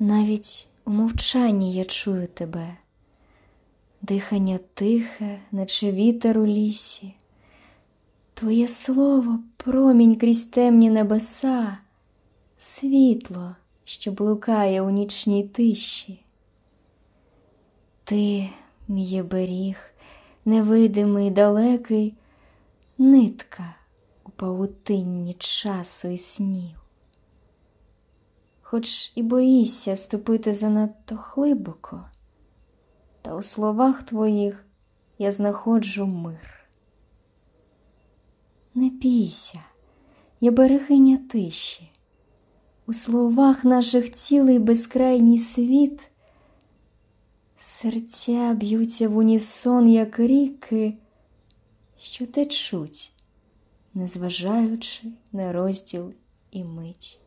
Навіть у мовчанні я чую тебе, дихання тихе, наче вітер у лісі. Твоє слово — промінь крізь темні небеса, світло, що блукає у нічній тиші. Ти, мій оберіг, невидимий, далекий, нитка у павутинні часу і снів. Хоч і боїшся ступити занадто глибоко, та у словах твоїх я знаходжу мир. Не бійся, я берегиня тиші, у словах наших цілий безкрайній світ. Серця б'ються в унісон, як ріки, що течуть, незважаючи на розділ і мить.